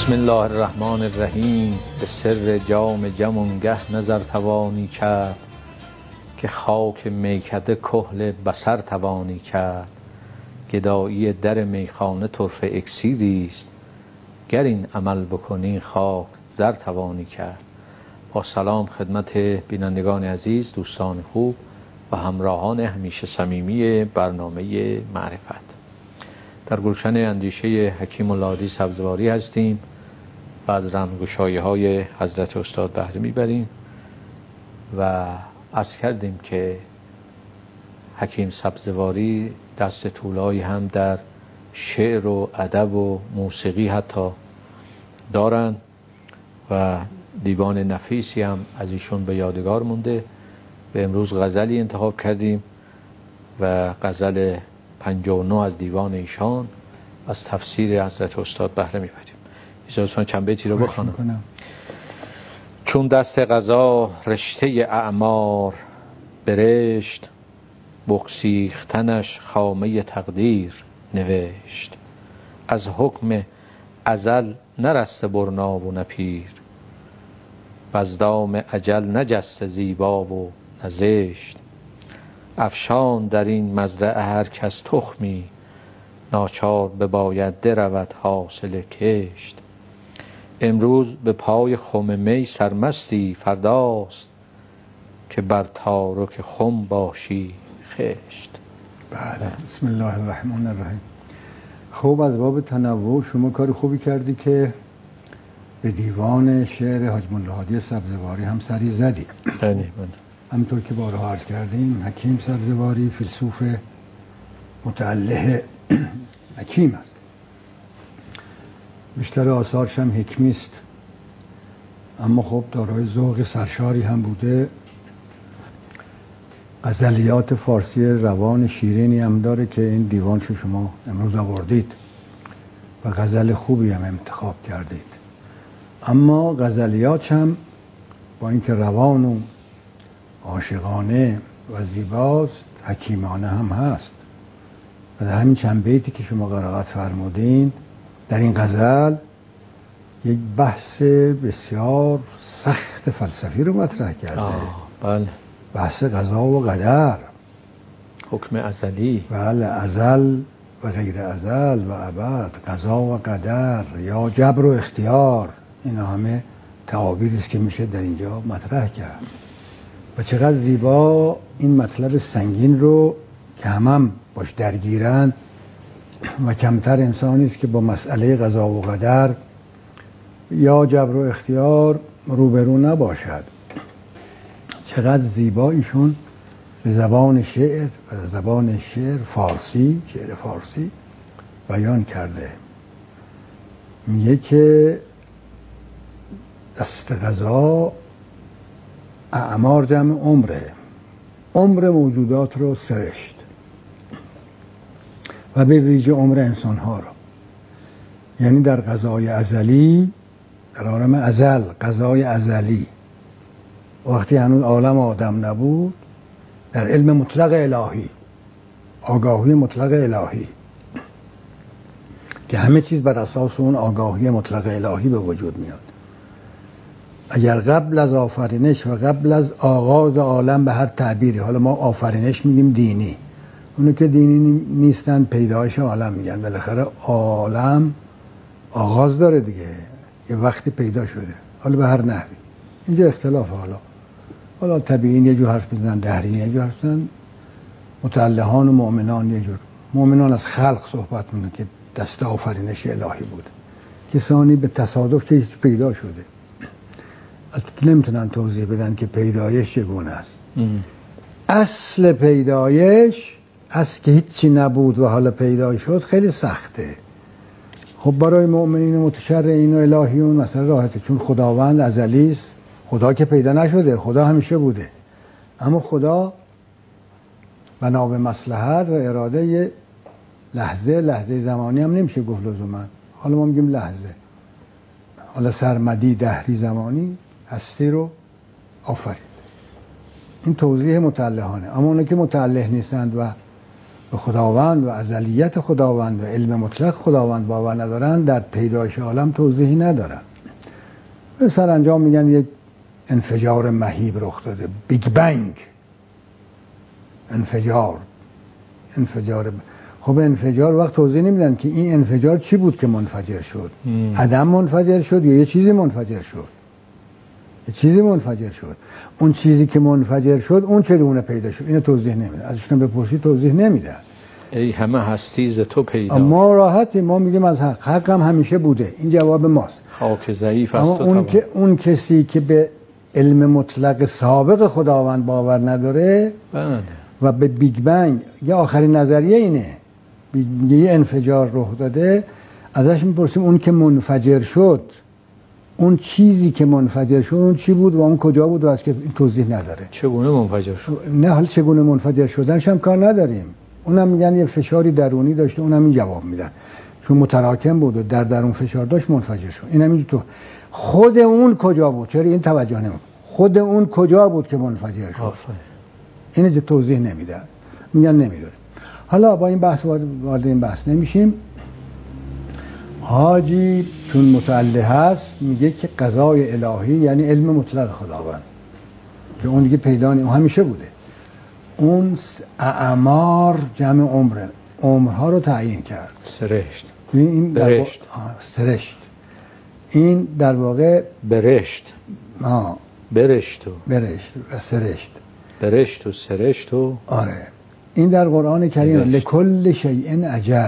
بسم الله الرحمن الرحیم. به سر جام جمانگه نظر توانی کرد، که خاک میکده کحل بصر توانی کرد. گدایی در میخانه طرفه اکسیری است، گر این عمل بکنی خاک زر توانی کرد. با سلام خدمت بینندگان عزیز، دوستان خوب و همراهان همیشه صمیمی برنامه معرفت. در گلشن اندیشه حکیم الهادی سبزواری هستیم و از رمزگشایی‌های حضرت استاد بهره میبریم و عرض کردیم که حکیم سبزواری دست طولایی هم در شعر و ادب و موسیقی حتی دارند و دیوان نفیسی هم از ایشون به یادگار مونده و امروز غزلی انتخاب کردیم و غزل 59 از دیوان ایشان از تفسیر حضرت استاد بهره میبریم. اجازه چند بیتی رو بخوانم. چون دست قضا رشته اعمار برشت، بگسیختنش خامه تقدیر نوشت. از حکم ازل نرسته برنا و نپیر، وز دام اجل نجسته زیبا و نزشت. افشان در این مزرعه هر کس تخمی، ناچار بباید درود حاصل کشت. امروز به پای خم می سرمستی، فرداست که بر تارک خم باشی خشت. بله، بسم الله الرحمن الرحیم. خب از باب تنوع شما کار خوبی کردی که به دیوان شعر حاجم الهادی سبزواری هم سری زدی. همونطور که بارها عرض کردیم، حکیم سبزواری فیلسوف متأله حکیم است. بیشتر آثارش هم حکمی است، اما خب دارای ذوق سرشاری هم بوده. غزلیات فارسی روان شیرینی هم داره که این دیوانش شما امروز آوردید و غزل خوبی هم انتخاب کردید. اما غزلیات هم با اینکه روان و عاشقانه و زیباست، حکیمانه هم هست. و در همین چند بیتی که شما قرائت فرمودین در این غزل یک بحث بسیار سخت فلسفی رو مطرح کرده. بله. بحث قضا و قدر، حکم ازلی. بله، ازل و غیر ازل و ابد، قضا و قدر یا جبر و اختیار. اینا همه تعابیری است که میشه در اینجا مطرح کرد و چقدر زیبا این مطلب سنگین رو که هم باش درگیرن و کمتر انسانی است که با مسئله قضا و قدر یا جبر و اختیار روبرو نباشد. چقدر زیبا ایشون به زبان شعر و زبان شعر فارسی بیان کرده. میگه که دست قضا اعمار جمع عمر موجودات رو سرشت و به ویژه عمر انسان ها رو، یعنی در قضای ازلی، در عالم ازل، قضای ازلی وقتی هنوز عالم آدم نبود، در علم مطلق الهی، آگاهی مطلق الهی که همه چیز بر اساس اون آگاهی مطلق الهی به وجود میاد. اگر قبل از آفرینش و قبل از آغاز عالم به هر تعبیری، حالا ما آفرینش میگیم دینی، اونو که دینی نیستن پیدایش عالم میگن. بالاخره عالم آغاز داره دیگه، یه وقتی پیدا شده، حالا به هر نحوی. اینجا اختلاف، حالا طبیعین یه جور حرف میزنن، دهرین یه جور حرف میزنن، متعلهان و مؤمنان یه جور. مؤمنان از خلق صحبت میکنن که دست آفرینش الهی بود، کسانی به تصادف که پیدا شده. نمیتونن توضیح بدن که پیدایش چگونه است. اصل پیدایش، اصل که هیچی نبود و حالا پیدا شد، خیلی سخته. خب برای مؤمنین متشرعین و الهیون مثلا راحته، چون خداوند ازلی است. خدا که پیدا نشده، خدا همیشه بوده، اما خدا بنا به مصلحت و اراده یه لحظه زمانی هم نمیشه گفت لزوما، حالا ما میگیم لحظه، حالا سرمدی دهری زمانی هستی رو آفرید. این توضیح متعلهانه. اما اونایی که متعله نیستند و به خداوند و ازلیت خداوند و علم مطلق خداوند باور ندارن در پیدایش عالم توضیحی ندارن. به سرانجام میگن یک انفجار مهیب رخ داده، بیگ بنگ، انفجار. خب انفجار وقت توضیح نمیدن که این انفجار چی بود که منفجر شد. عدم منفجر شد یا یه چیزی منفجر شد؟ یه چیزی منفجر شد. اون چیزی که منفجر شد اون چگونه پیدا شد اینو توضیح نمیدن. ازشون بپرسی توضیح نمیدن. ای همه هستی ز تو پیدا. ما راحتیم، ما میگیم از حق هم همیشه بوده. این جواب ماست. خاک ضعیف است اما اون کسی که به علم مطلق سابق خداوند باور نداره و به بیگ بنگ یا آخرین نظریه اینه، یه انفجار رخ داده، ازش میپرسیم اون که منفجر شد، اون چیزی که منفجر شد اون چی بود و اون کجا بود و از که این توضیح نداره. چگونه منفجر شد؟ نه حال چگونه منفجر شدنش هم کار نداریم. اونم میگن یه فشاری درونی داشته، اونم این جواب میدن چون متراکم بود و در درون فشار داشت منفجر شد. اینم اینجور تو خود اون کجا بود؟ چرا این توجه نمید؟ خود اون کجا بود که منفجر شد؟ اینو توضیح نمیدن، میگن نمیدونه. حالا با این بحث وارد این بحث نمیشیم. حاجی چون متعلق هست میگه که قضای الهی یعنی علم مطلق خداوند که اون دیگه پیدا نیست، همیشه بوده. اون اعمار جمع عمره، عمرها رو تعیین کرد. سرشت. این برشت. سرشت. این در واقع برشت. برشت و سرشت. برشت و سرشت و آره. این در قرآن کریم لکل شیء اجل،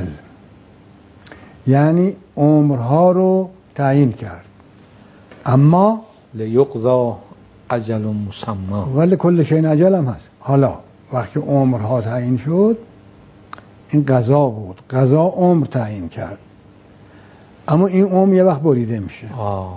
یعنی عمرها رو تعیین کرد. اما لیقضی اجل مسمى ولی کل شیء اجل هم هست. حالا وقتی عمرها تعیین شد این قضا بود، قضا عمر تعیین کرد، اما این عمر یه وقت بریده میشه.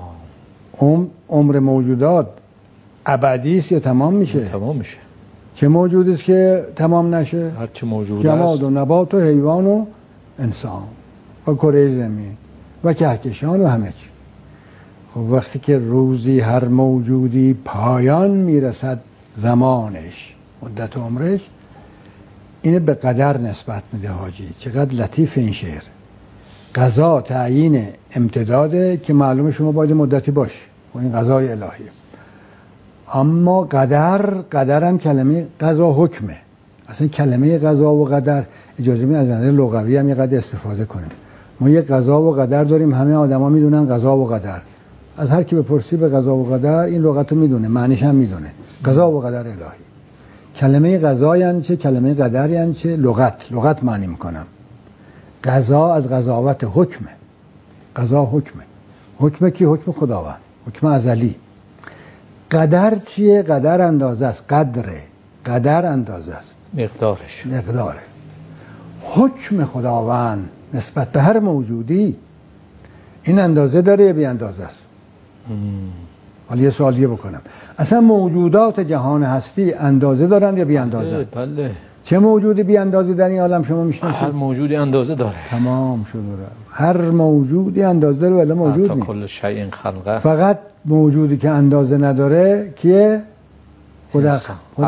عمر موجودات ابدی است یا تمام میشه؟ تمام میشه. چه موجودی است که تمام نشه؟ هر چه موجود جماد است، و نبات و حیوان و انسان و کره زمین و کهکشان و همه چی. خب وقتی که روزی هر موجودی پایان میرسد زمانش، مدت عمرش، اینه به قدر نسبت میده حاجی. چقدر لطیف این شعر. قضا تعیین امتداده که معلومه شما باید مدتی باش و این قضای الهیه. اما قدر هم کلمه قضا حکمه. اصلا کلمه قضا و قدر اجازه میده از نظر لغوی هم یه قدر استفاده کنیم. ما یه قضا و قدر داریم، همه آدما میدونن قضا و قدر. از هر کی بپرسی به قضا و قدر این لغت رو میدونه، معنیش هم میدونه. قضا و قدر الهی. کلمه قضا یعنی چه؟ کلمه قدر یعنی چه؟ لغت معنی میکنم. قضا از قضاوت حکمه. قضا حکمه. حکمه کی؟ حکم خداوند، حکم ازلی. قدر چیه؟ قدر اندازه است. قدر اندازه است، مقداره. حکم خداوند نسبت به هر موجودی این اندازه داره یا بی اندازه است؟ حالا یه سوالیه بکنم، اصلا موجودات جهان هستی اندازه دارن یا بی اندازه؟ بله. چه موجودی بی اندازه در این عالم شما میشناسید؟ هر موجودی اندازه داره. تمام شد. هر موجودی اندازه داره ولی موجود نیست. کل شیء خلقه. فقط موجودی که اندازه نداره کیه؟ خدا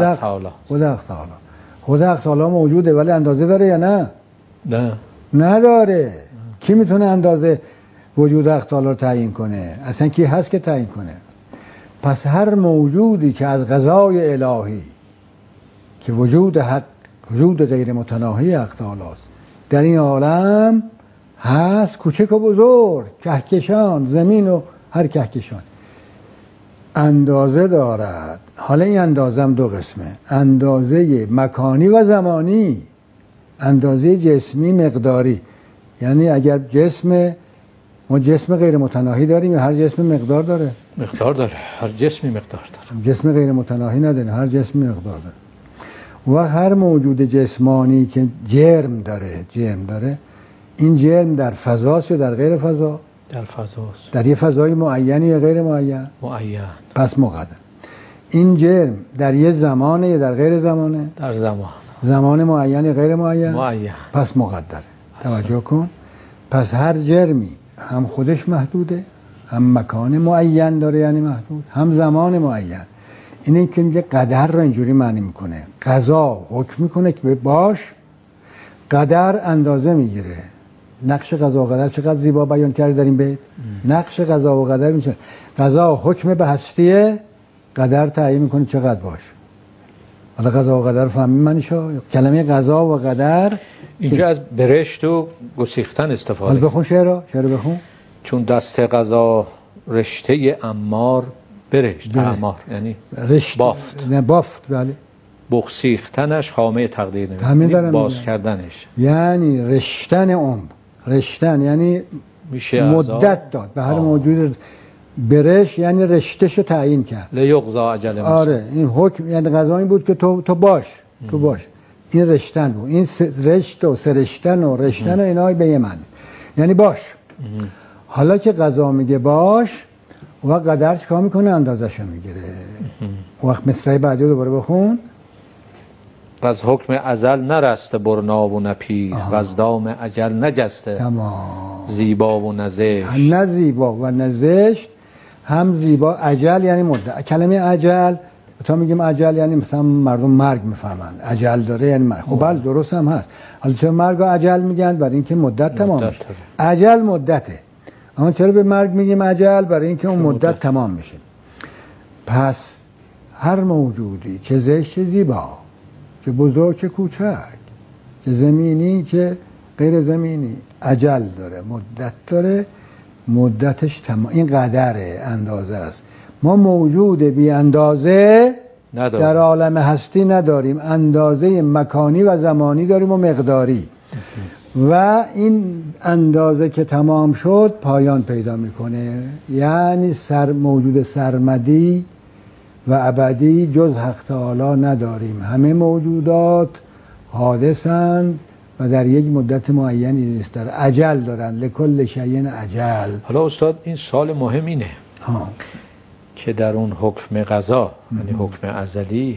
تعالی موجوده ولی اندازه داره یا نه؟ نه. نداره. کی میتونه اندازه وجود حق تعالی رو تعیین کنه؟ اصلا کی هست که تعیین کنه؟ پس هر موجودی که از قضای الهی که وجود حق، وجود غیر متناهی حق تعالی است در این عالم هست، کوچک و بزرگ، کهکشان، زمین و هر کهکشان، اندازه دارد. حالا این اندازه هم دو قسمه، اندازه مکانی و زمانی، اندازه جسمی مقداری. یعنی اگر ما جسم غیر متناهی داریم یا هر جسم مقدار داره؟ مقدار داره. هر جسمی مقدار داره. جسم غیر متناهی نداره، هر جسم مقدار داره. و هر موجود جسمانی که جرم داره این جرم در فضاست یا در غیر فضا؟ در فضاست. در یه فضای معینی یا غیر معین؟ پس مقدر. این جرم در یه زمانه یا در غیر زمانه؟ در زمان معین یا غیر معین؟ پس مقدره. توجه کن. پس هر جرمی هم خودش محدوده، هم مکان معین داره یعنی محدود، هم زمان معین. این که میگه قدر رو اینجوری معنی میکنه، قضا حکم میکنه که باش قدر اندازه میگیره. نقش قضا و قدر چقدر زیبا بیان کرده در این بیت. نقش قضا و قدر میشه قضا حکم به هستیه، قدر تعیین میکنه چقدر باشه. حالا قضا و قدر فهمیم معنیشو. کلمه قضا و قدر اینجا از برشت و گسیختن استفاده. حالا بخون شعر بخون. چون دست قضا رشته امار برشت. امار یعنی رشته بافت. نه بافت، بله. بغسیختنش خامه تقدیر نمیشه، باز کردنش یعنی رشتن عمر. رشتن یعنی میشه مدت داد به هر موجود. برش یعنی رشتهشو تعیین کرد. لیقضا اجل. آره این حکم یعنی قضا این بود که تو باش. این رشتن بود. این رشت و سرشتن و رشتن و اینا به یه معنی یعنی باش. حالا که قضا میگه باش و قدر چیکار میکنه؟ اندازه‌شو میگیره. وقت مصرع بعدی رو دوباره بخون. و از حکم ازل نرسته برنا و نپیر و از دام اجل نجسته تمام. زیبا و نزشت. نه زیبا و نزشت، هم زیبا. اجل یعنی مدت. کلمه اجل تا میگیم اجل یعنی مثلا مردم مرگ میفهمن. اجل داره یعنی مرگ. خب بله درست هم هست. حالا چرا مرگ اجل میگن؟ برای اینکه مدت تمام میشه. اجل مدته. اما چرا به مرگ میگیم اجل؟ برای اینکه اون مدت تمام میشه. پس هر موجودی چه زشت چه زیبا، چه بزرگ چه کوچک، چه زمینی چه غیر زمینی، اجل داره، مدت داره. مدتش تمام. این قدره، اندازه است. ما موجود بی اندازه در عالم هستی نداریم. اندازه مکانی و زمانی داریم و مقداری. و این اندازه که تمام شد پایان پیدا میکنه. یعنی موجود سرمدی و ابدی جز حق تعالی نداریم. همه موجودات حادثند و در یک مدت معینی زیست دارن. اجل دارن. لکل شیء اجل. حالا استاد این سوال مهم اینه که در اون حکم قضا یعنی حکم ازلی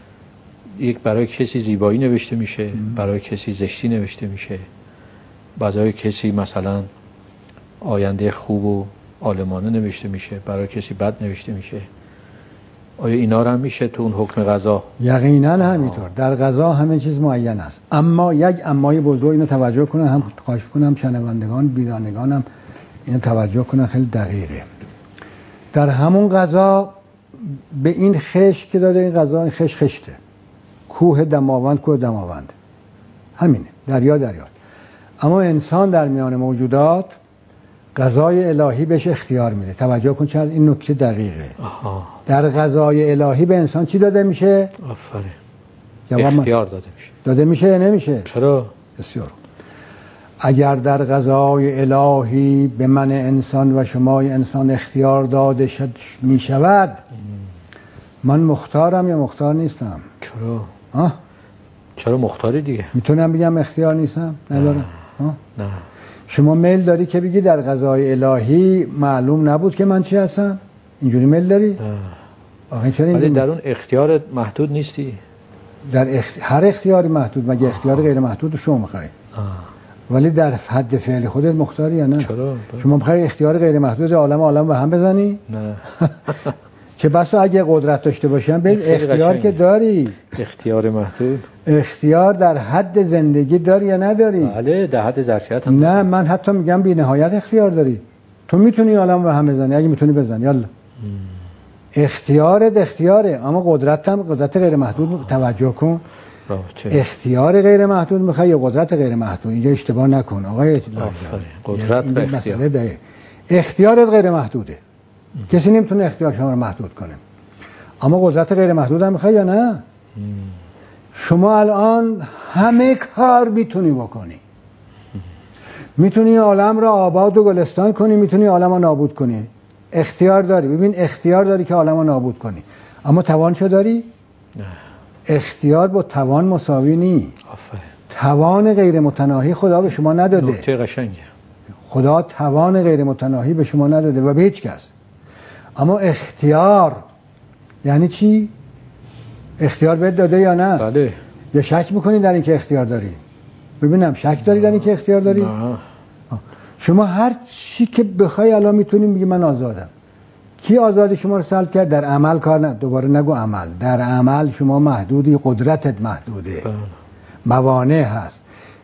یک برای کسی زیبایی نوشته میشه، برای کسی زشتی نوشته میشه، برای کسی مثلا آینده خوب و عالمانه نوشته میشه، برای کسی بد نوشته میشه. آیا اینا رو هم میشه تو اون حکم قضا؟ یقینا همینطور. در قضا همه چیز معین است. اما یک امای بزرگ اینو توجه کنن، هم خواهش کنم شنوندگان بیدانگانم اینو توجه کنن، خیلی دقیقه. در همون قضا به این خش که داره، این قضا این خشته. کوه دماوند همینه. دریا. اما انسان در میان موجودات قضای الهی بهش اختیار میده. توجه کن چرا این نکته دقیقه. در قضای الهی به انسان چی داده میشه؟ آفرین. اختیار داده میشه یا نمیشه؟ چرا؟ بسیار. اگر در قضای الهی به من انسان و شمای انسان اختیار داده میشود، من مختارم یا مختار نیستم؟ چرا؟ چرا مختاری دیگه؟ میتونم بگم اختیار نیستم؟ ندارم. نه. شما میل داری که بگی در قضای الهی معلوم نبود که من چی هستم؟ اینجوری میل داری؟ ولی در اون اختیار محدود نیستی؟ هر اختیاری محدود. مگه اختیار غیر محدود شما میخوای؟ ولی در حد فعل خودت مختاری یا نه؟ چرا؟ شما میخوای اختیار غیر محدود عالم به هم بزنی؟ نه. چه بسا اگه قدرت داشته باشم به اختیار که داری. اختیار محدود. اختیار در حد زندگی داری یا نداری؟ بله در حد ظرفیت هم. نه من حتی میگم بی نهایت اختیار داری. تو میتونی عالم به هم بزنی اگه میتونی بزنی. یالا. اختیارت اختیاره، اما قدرت غیر محدود. توجه کن. اختیار غیر محدود میخوای یا قدرت غیر محدود؟ اینجا اشتباه نکن آقای قدرت و اختیار. اختیارت غیر محدوده. کسی نمیتونه اختیار شما رو محدود کنه. اما قدرت غیر محدود هم میخوای یا نه؟ شما الان همه کار میتونی بکنی. میتونی عالم را آباد و گلستان کنی، میتونی عالم را نابود کنی. اختیار داری. ببین اختیار داری که عالم را نابود کنی، اما توانشو داری؟ نه. اختیار با توان مساوی نی. توان غیر متناهی خدا به شما نداده. نکته قشنگه. خدا توان غیر متناهی به شما نداده و به هیچ کس. اما اختیار یعنی چی؟ اختیار بهت داده یا نه؟ بله. یا شک میکنی در این که اختیار داری؟ ببینم شک داری در این که اختیار داری؟ نه. شما هر چی که بخوای الان میتونی بگی من آزادم. کی آزادی شما رو سلب کرد؟ در عمل کار نه. دوباره نگو عمل. در عمل شما محدودی، قدرتت محدوده. موانع هست.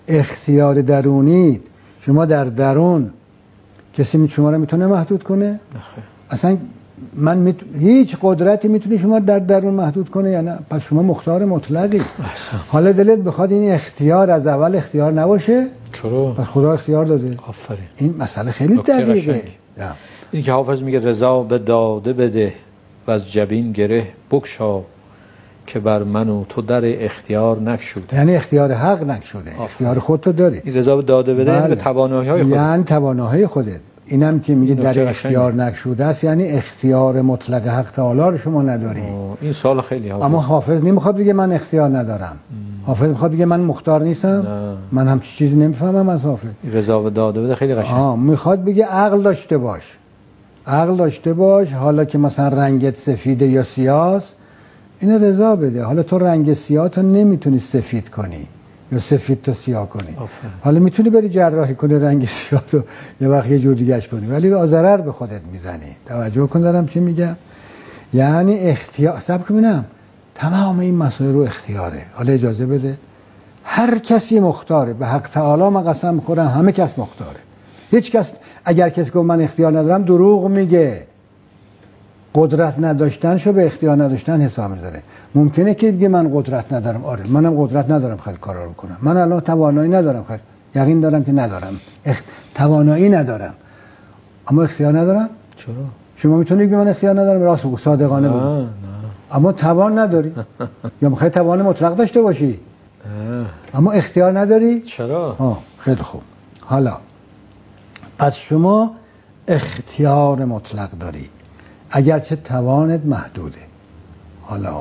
اختیار درونید. شما در درون کسی شما رو میتونه محدود کنه؟ اصلا هیچ قدرتی میتونه شما در درون محدود کنه یا نه؟ پس شما مختار مطلقی. حالا دلت بخواد این اختیار از اول اختیار نباشه؟ چرا؟ پس خدا اختیار داده. آفرین. این مسئله خیلی دقیقه. این که حافظ میگه رضا به داده بده و از جبین گره بگشا که بر من و تو در اختیار نگشود. یعنی اختیار حق نگشوده، اختیار خودتو داری. این رضا به داده بده یعنی به توانایی‌های خودت، یعنی توانایی خودت. اینم که میگه در اختیار نگشوده است یعنی اختیار مطلق حق تعالی رو شما نداری. این سوال خیلی حافظ. اما حافظ نمیخواد بگه من اختیار ندارم. حافظ میخواد بگه من مختار نیستم. نه. من هم چیزی نمیفهمم از حافظ. رضا به داده بده خیلی قشنگ. میخواد بگه عقل داشته باش. عقل داشته باش. حالا که مثلا رنگت سفیده یا سیاه، اینو رضا بده. حالا تو رنگ سیاه تو نمیتونی سفید کنی یا سفید تو سیاه کنی. حالا میتونی بری جراحی کنی رنگ سیاه تو یه وقت یه جور دیگه‌اش کنی، ولی ضرر به خودت میزنی. توجه کن دارم چی میگم. یعنی اختیار صبر ببینم تمام این مسائل رو اختیاره. حالا اجازه بده هر کسی مختاره. به حق تعالی من قسم میخورم همه کس مختاره. هیچ کس اگر کسی گفت من اختیار ندارم دروغ میگه. قدرت نداشتنشو به اختیار نداشتن حساب میذاره. ممکنه که بگه من قدرت ندارم. آره منم قدرت ندارم خیلی کارا رو کنم. من الان توانایی ندارم خیلی. یقین دارم که ندارم. توانایی ندارم. اما اختیار ندارم؟ چرا؟ شما میتونید بگید من اختیار ندارم راست بگو صادقانه بگو. نه. اما توان نداری. یا میخوای توان مطلق داشته باشی. اما اختیار نداری؟ چرا؟ خیلی خوب. حالا پس شما اختیار مطلق داری. اگرچه توانت محدوده. حالا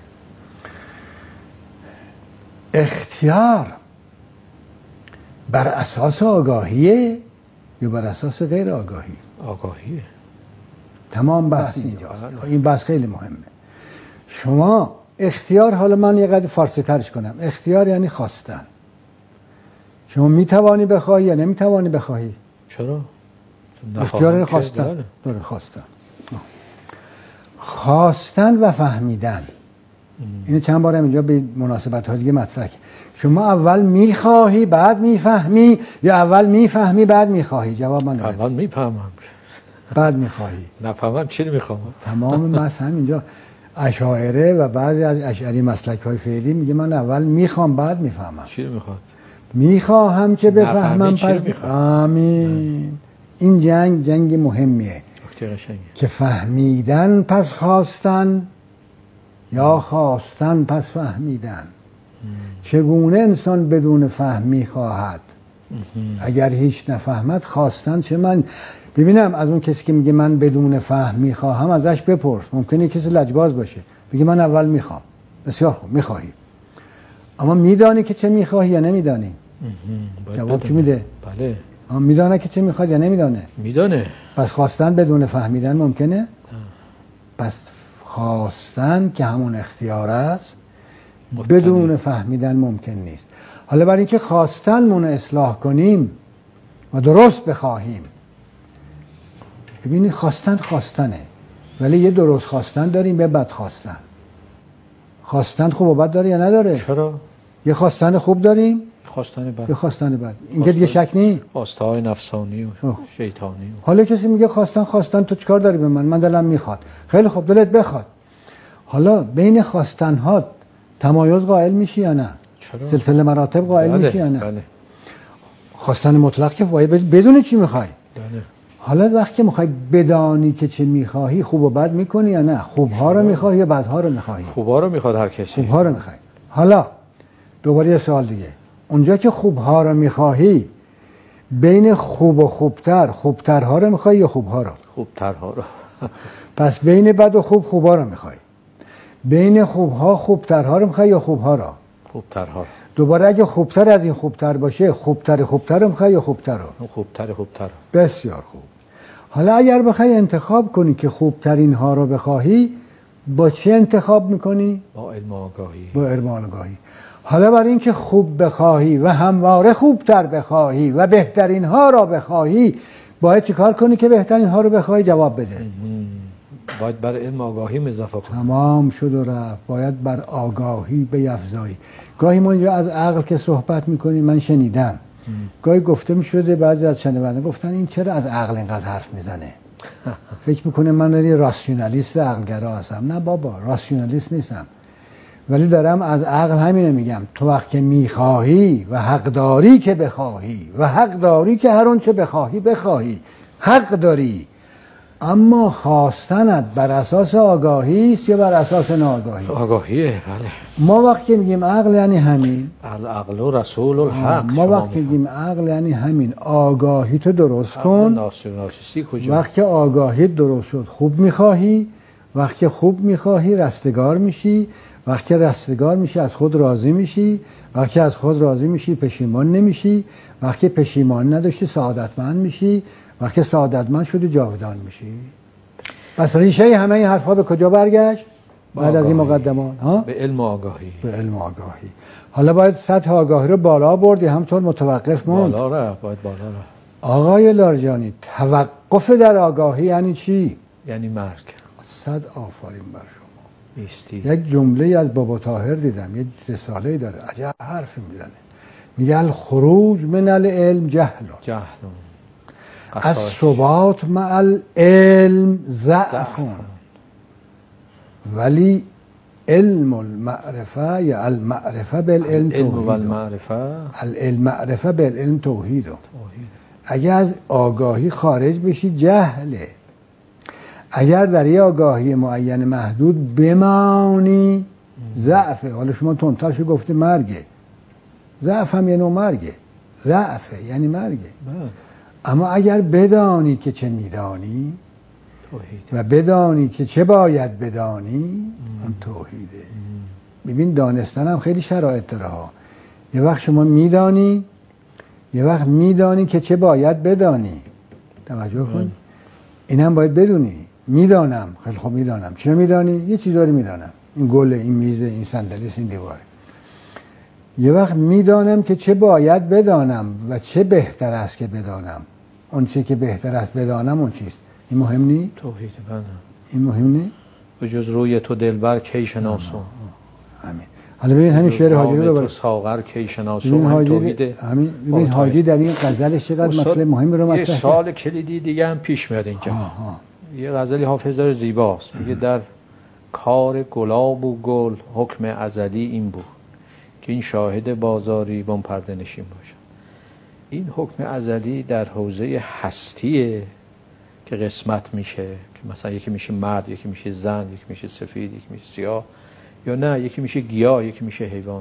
اختیار بر اساس آگاهیه یا بر اساس غیر آگاهی؟ آگاهیه. تمام بحث اینجاست. این بحث خیلی مهمه. شما اختیار، حالا من یه قدر فارسی ترش کنم، اختیار یعنی خواستن. شما میتوانی بخواهی یا نمیتوانی بخواهی؟ چرا؟ اختیار یعنی خواستن. داره خواستن. خواستن و فهمیدن. اینو چند بار اینجا به مناسبت ها دیگه مطرح. شما اول میخواهی بعد میفهمی یا اول میفهمی بعد میخواهی؟ جواب من اول میفهمم بعد میخواهی. نفهمم چی میخوام. تمام مثلا اینجا اشاعره و بعضی از اشعری مسلک های فعلی میگه من اول میخوام بعد میفهمم. چی میخواد؟ میخواهم که بفهمم پس آمین. این جنگ مهمیه که فهمیدن پس خواستن یا خواستن پس فهمیدن. چگونه انسان بدون فهم میخواهد اگر هیچ نفهمد خواستن چه من ببینم. از اون کسی که میگه من بدون فهم میخواهم ازش بپرس. ممکنه کسی لجباز باشه بگه من اول میخوام. بسیار خوب میخواهی اما میدانی که چه میخواهی یا نمیدانی؟ جواب چی میده؟ بله. میدانه که چه میخواد یا نمیدانه؟ میدانه. پس خواستن بدون فهمیدن ممکنه؟ پس خواستن که همون اختیار است بدون فهمیدن ممکن نیست. حالا برای اینکه خواستنمون رو اصلاح کنیم و درست بخواهیم، ببینید خواستنه ولی یه درست خواستن داریم یه بد خواستن. خواستن خوب و بد داره یا نداره؟ چرا؟ یه خواستن خوب داریم خواستن بد. یه خواستن بد. اینکه دیگه شک نی. خواسته های نفسانی و شیطانی. حالا کسی میگه خواستن تو چیکار داری به من دلم میخواد. خیلی خوب دلت بخواد. حالا بین خواستن ها تمایز قائل میشی یا نه؟ چرا؟ سلسله مراتب قائل میشی یا نه؟ بله. خواستن مطلق که بدونی چی میخوای. بله. حالا وقتی که میخوای بدانی که چه میخواهی خوب و بد میکنی یا نه؟ خوبها رو میخوای یا بدها رو میخوای؟ خوبها رو میخواد هر کسی. خوبها رو میخوای. حالا دوباره یه سوال دیگه. اونجا که خوبها رو میخواهی بین خوب و خوبترها رو میخوای یا خوبها رو؟ خوبترها رو. پس بین بد و خوبها رو میخوای. بین خوبها خوبترها رو میخوای یا خوبها رو؟ خوبترها رو. دوباره اگه خوبتر از این خوبتر باشه خوبتر رو میخوای یا خوبتر رو؟ خوبتر. بسیار خوب. حالا اگر بخوای انتخاب کنی که خوبترین ها رو بخواهی با چه انتخاب میکنی؟ با علم و آگاهی. با علم و آگاهی. حالا برای اینکه خوب بخواهی و همواره خوبتر بخواهی و بهترین ها را بخواهی باید چیکار کنی که بهترین ها رو بخواهی؟ جواب بده. باید بر علم آگاهی اضافه کنی. تمام شد و رفت. باید بر آگاهی بیفزایی. گاهی ما اینجا از عقل که صحبت میکنیم، من شنیدم گاهی گفته میشده، بعضی از شنونده گفتن این چرا از عقل اینقدر حرف میزنه؟ فکر میکنه من راسیونالیست عقلگرا هستم. نه بابا، راسیونالیست نیستم، ولی دارم از عقل همینو میگم. تو وقت که میخواهی و حق داری که بخواهی و حق داری که هر اون چه بخواهی حق داری، اما خواستنت بر اساس آگاهی است یا بر اساس ناآگاهی؟ آگاهیه. بله. ما وقتی میگیم عقل یعنی همین، العقل رسول الحق. ما وقتی میگیم عقل یعنی همین، آگاهی تو درست کن. ناسیونالیستی کجا؟ وقتی آگاهی درست شد خوب میخواهی، وقتی خوب میخواهی رستگار میشی، وقتی رستگار میشی از خود راضی میشی، وقتی از خود راضی میشی پشیمان نمیشی، وقتی پشیمان نداشتی سعادتمند میشی، وقتی سعادتمند شدی جاودان میشی. پس ریشه همه این حرفا به کجا برگشت بعد از این مقدمات؟ به علم و آگاهی. به علم و آگاهی. حالا باید سطح آگاهی رو بالا بردی، همطور متوقف موند. بالا رفت، باید بالا رفت. آقای لاریجانی، توقف در آگاهی یعنی چی؟ یعنی مرگ. 100 آفرین بر شما. نیستی. یک جمله از بابا طاهر دیدم، یک رساله‌ای داره، عجب حرفی میزنه. میگه الخروج من العلم جهل الثبات مع العلم ضعف، ولی علم المعرفه یا المعرفه بالعلم توحید. المعرفه بالعلم توحید. اگر از آگاهی خارج بشی جهله، اگر در یه آگاهی معین محدود بمانی ضعفه. حالا شما تندترش گفته مرگه، ضعف هم یه نوع مرگه، ضعفه یعنی مرگه. اما اگر بدانی که چه میدانی و بدانی که چه باید بدانی، اون توحیده. ببین دانستن هم خیلی شرایط داره ها. یه وقت شما میدانی، یه وقت میدانی که چه باید بدانی. توجه کن، این هم باید بدونی. میدانم، خیلی خوب میدانم. چه میدانی؟ یه چیزایی میدانم، این گله، این میزه، این صندلی، این دیواره. یه وقت میدانم که چه باید بدانم و چه بهتر است که بدانم. اون چه که بهتر است بدانم اون چیست. این مهم نی؟ توحید. بله. این مهم نی؟ به جز روی تو دلبر کی شناسم. همین. حالا ببین همین شعر حاجی رو تو ساغر کی شناسم. توحید. همین. ببین حاجی در این غزلش چقدر مطلب مهم رو مطرح کرد. یه سوال کلیدی دیگه هم پیش میاد اینجا. یه غزلی حافظ داره زیباست، میگه در کار گلاب و گل حکم ازلی این بود که این شاهد بازاری بم پرده نشین باشد. این حکم ازلی در حوزه هستیه که قسمت میشه، که مثلا یکی میشه مرد، یکی میشه زن، یکی میشه سفید، یکی میشه سیاه، یا نه یکی میشه گیاه، یکی میشه حیوان،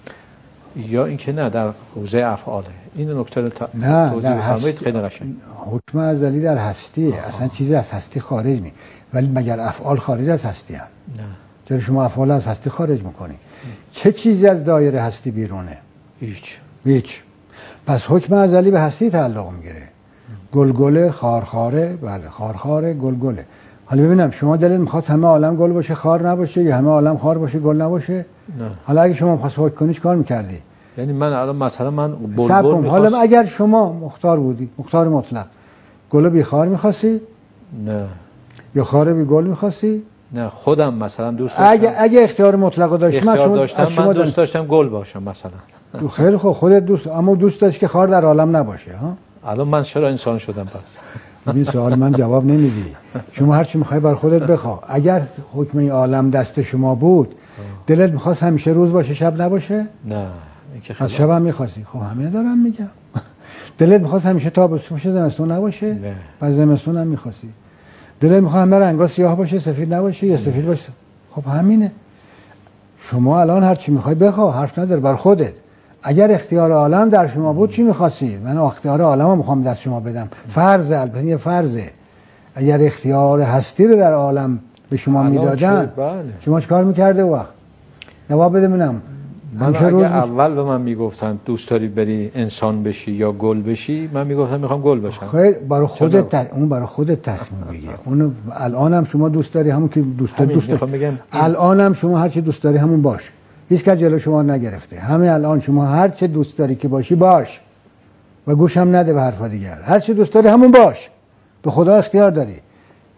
یا اینکه نه در حوزه افعاله. این نکته رو توضیح بفرمایید، خیلی قشنگ. حکم ازلی در هستیه. اصلا چیزی از هستی خارج نیست. ولی مگر افعال خارج از هستی هم؟ نه. چرا شما افعال از هستی خارج میکنی؟ چه چیزی از دایره هستی بیرونه؟ هیچ. پس حکم ازلی به هستی تعلق میگیره. گلگله، خارخاره، بله خارخاره، گلگله. حالا ببینم شما دلت میخواد همه عالم گل باشه خار نباشه، یا همه عالم خار باشه گل نباشه؟ نه. حالا اگه شما می‌خواست حکم کنی چیکار می‌کردی؟ یعنی من الان مثلا من بلبل می‌خواستم، حالا اگر شما مختار بودی، مختار مطلق، گل بی خار می‌خواستی؟ نه. یا خار بی گل می‌خواستی؟ نه. خودم مثلا دوست داشتم، اگه اختیار مطلق داشتم، من دوست داشتم گل باشم مثلا. خیلی خوب، خودت دوست داشت که خار در عالم نباشه ها؟ الان من چرا انسان شدم پس؟ این سوال من جواب نمیدی. شما هر چی میخوای بر خودت بخواه. اگر حکم این عالم دست شما بود، دلت میخواست همیشه روز باشه شب نباشه؟ نه. از شب هم میخواستی. خب همین دارم میگم. دلت میخواست همیشه تابستون باشه زمستون نباشه؟ نه. پس زمستون هم میخواستی. دلت میخواد همه رنگا سیاه باشه سفید نباشه یا سفید باشه؟ خب همینه. شما الان هر چی میخوای بخواه، حرف نداره، بر خودت. اگر اختیار عالم در شما بود چی می‌خواستید؟ من اختیار عالم رو می‌خوام دست شما بدم. فرض، البته یه فرضه. اگر اختیار هستی رو در عالم به شما میدادن، شما چیکار می‌کرده وقت؟ جواب بده ببینم. من اگه اول به من میگفتن دوست داری بری انسان بشی یا گل بشی، من میگفتم میخوام گل بشم. خیر، برای خودت اون برای خودت تصمیم بگیر. اون الانم شما دوست داری همون که دوست داری. الانم شما هر چی دوست داری همون باش. هیچ کس جلو شما نگرفته. همه الان شما هر چه دوست داری که باشی باش و گوش هم نده به حرفا دیگر. هر چه دوست داری همون باش. به خدا اختیار داری.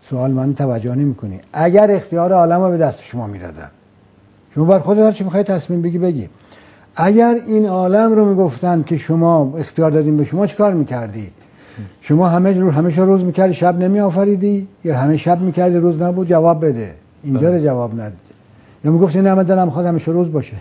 سوال من توجه نمی‌کنی. اگر اختیار عالم رو به دست شما میدادن، شما باید خودت هر چی می‌خوای تصمیم بگی. اگر این عالم رو میگفتن که شما اختیار دادیم به شما، چیکار می‌کردی؟ شما همیشه روز می‌کردی شب نمی‌آفریدی، یا همه شب می‌کردی روز نبود؟ جواب بده. اینجا رو جواب ندید. یا میگفتی نه من دلم خواست همیشه روز باشه.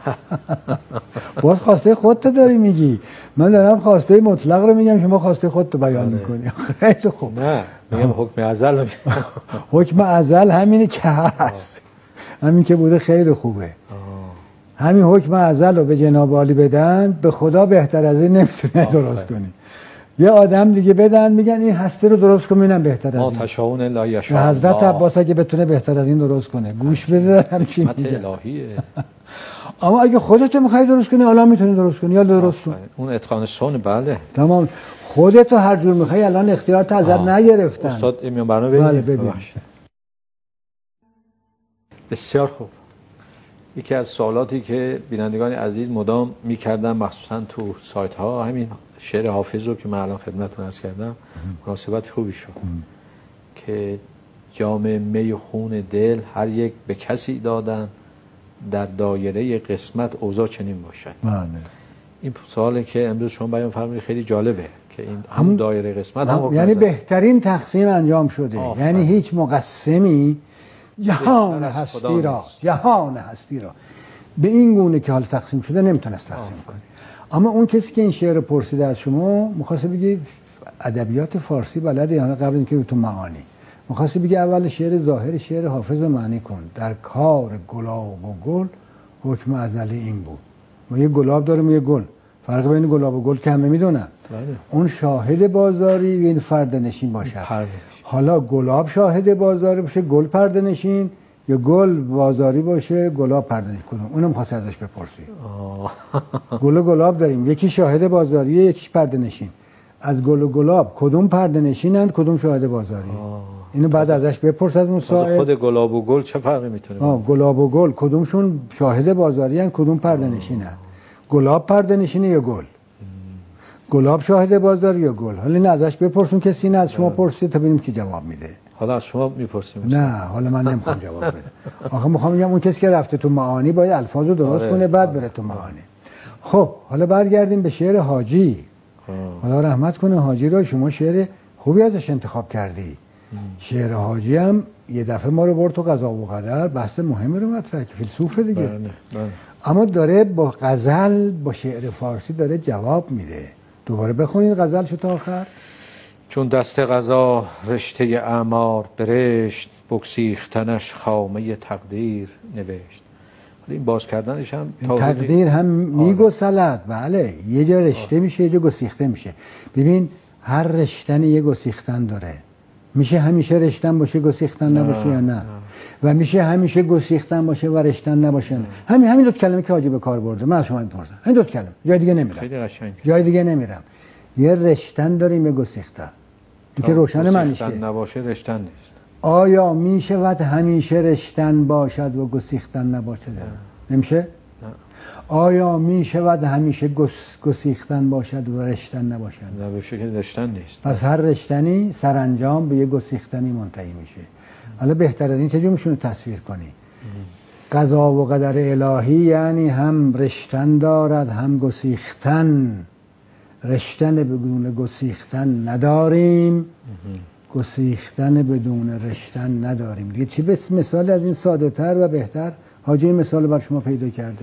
باز خواسته خودت داری میگی. من دارم خواسته مطلق رو میگم، شما خواسته خودت رو بیان میکنی. خیلی خوب. نه میگم حکم ازل. حکم ازل همینه که هست، همین که بوده خیلی خوبه. همین حکم ازل رو به جناب عالی بدن، به خدا بهتر از این نمیتونه درست کنی. یه آدم دیگه بدن میگن این هستی رو درست کن، اینم بهتر از این. ما تشاؤون الا یشاء حضرت عباس اگه بتونه بهتر از این درست کنه، گوش بده همچین میگه. الهیه. اما اگه خودت میخوای درست کنی، الان میتونی درست کنی، یا درست کن. اون اتقان سن. بله تمام. خودت هر جور میخوای، الان اختیارت ازت نگرفتن. استاد میون برنامه بله ببین. بسیار خوب. یکی از سوالاتی که بینندگان عزیز مدام میکردن، مخصوصا تو سایت ها، همین شعر حافظ رو که من الان خدمتتون عرض کردم، مناسبت خوبی شد که جام می و خون دل هر یک به کسی دادن، در دایره قسمت اوضاع چنین باشد. این سوالی که امروز شما بیان فرمودید خیلی جالبه که این هم دایره قسمت هم یعنی بهترین تقسیم انجام شده. یعنی هیچ مقسمی جهان هستی را به این گونه که حال تقسیم شده نمیتونست تقسیم کنه. اما اون کسی که این شعر پرسیده از شما می‌خواسته بگه ادبیات فارسی بلده، یعنی قبل اینکه تو معانی می‌خواسته بگه اول شعر ظاهر شعر حافظ معنی کن. در کار گلاب و گل حکم ازلی این بود. ما یه گلاب داریم، یه گل. فرق بین گلاب و گل که همه میدونن. اون شاهد بازاری و این پرده نشین باشه. حالا گلاب شاهد بازاری باشه، گل پرده نشین، یا گل بازاری باشه، گلاب پرده نشین. کدوم؟ اونم خواسته ازش بپرسی. گل و گلاب داریم، یکی شاهد بازاریه، یکی پرده نشین. از گل و گلاب کدوم پرده نشینند، کدوم شاهد بازاری؟ اینو بعد ازش بپرس از اون سائل. خود گلاب و گل چه فرقی میتونه؟ گلاب و گل کدومشون شاهد بازاری ان، کدوم پرده نشینن؟ گلاب پرده نشینه یا گل؟ گلاب شاهد بازاری یا گل؟ حالا اینو ازش بپرسون، کسی نه از شما پرسید تا ببینیم کی جواب میده. حالا از شما میپرسیم. نه حالا من نمیخوام جواب بدم. آخه میخوام بگم اون کسی که رفته تو معانی باید الفاظو درست کنه بعد بره تو معانی. خب حالا برگردیم به شعر حاجی. خدا رحمت کنه حاجی رو، شما شعر خوبی ازش انتخاب کردی. شعر حاجی هم یه دفعه ما رو برد تو قضا و قدر، بحث مهمی رو مطرح که فیلسوفه دیگه. بله. اما داره با غزل، با شعر فارسی داره جواب میده. دوباره بخونید غزل شو تا آخر. چون دست قضا رشته اعمار برشت، بگسیختنش خامه تقدیر نوشت. این باز کردنش هم تقدیر هم میگسلد. بله یه جا رشته میشه، یه جا گسیخته میشه. ببین هر رشتن یه گسیختن داره. میشه همیشه رشتن باشه گسیختن نباشه یا نه؟ و میشه همیشه گسیختن باشه و رشتن نباشه نه؟ همین دو کلمه که حاجی به کار برده. من از شما میپرسم این دو کلمه، جای دیگه نمیرم. خیلی قشنگ. جای دیگه نمیرم. یه رشتن داریم، یه گسیختن. این که روشن معنیش که نباشه رشتن نیست. آیا میشود همیشه رشتن باشد و گسیختن نباشه؟ نمیشه؟ نه. آیا میشود همیشه گسیختن باشد و رشتن نباشد؟ نباشه که رشتن نیست. پس هر رشتنی سرانجام به یه گسیختنی منتهی میشه. حالا بهتر از این چجور میشونه تصویر کنی؟ قضا و قدر الهی یعنی هم رشتن دارد هم گسیختن. رشتن بدون گسیختن نداریم، گسیختن بدون رشتن نداریم. دیگه چی بس مثال از این ساده تر و بهتر حاجی مثال بر شما پیدا کرده؟